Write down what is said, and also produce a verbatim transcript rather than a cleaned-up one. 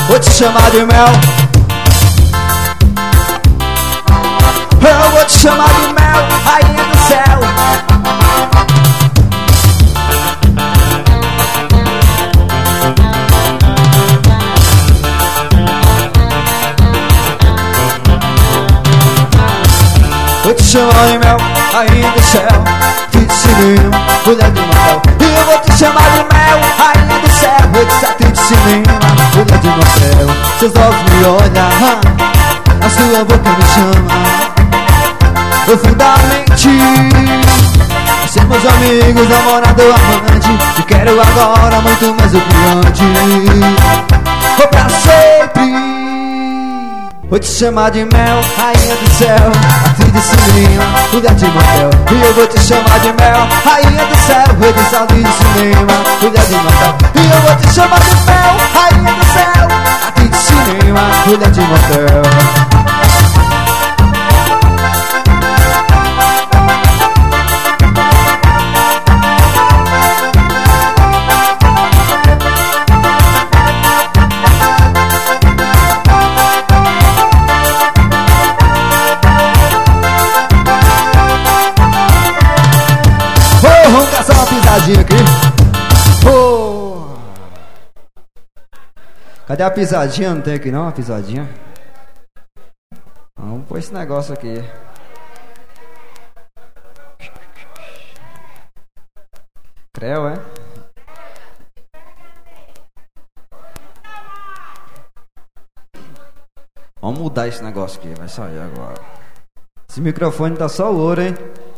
vou te chamar de mel. Eu vou te chamar de mel, rainha do céu. Vou te chamar de mel, rainha do céu. Filho de cinema, mulher de motel. E eu vou te chamar de mel, rainha do céu. Eu disse atriz de cinema, mulher de motel. Seus olhos me olham, a sua boca me chama profundamente. Somos amigos, namorado, amante. Te quero agora muito mais do que antes. Vou pra sempre. Vou te chamar de mel, rainha do céu. Atriz de cinema, mulher de motel. E eu vou te chamar de mel, rainha do céu. Eu disse atriz de cinema, mulher de motel. E eu vou te chamar de mel, rainha do céu. Atriz de cinema, mulher de motel. Vamos caçar uma pisadinha aqui. Oh. Cadê a pisadinha? Não tem aqui não, a pisadinha. Vamos pôr esse negócio aqui. Creu, é? Vamos mudar esse negócio aqui, vai sair agora. Esse microfone tá só ouro, hein?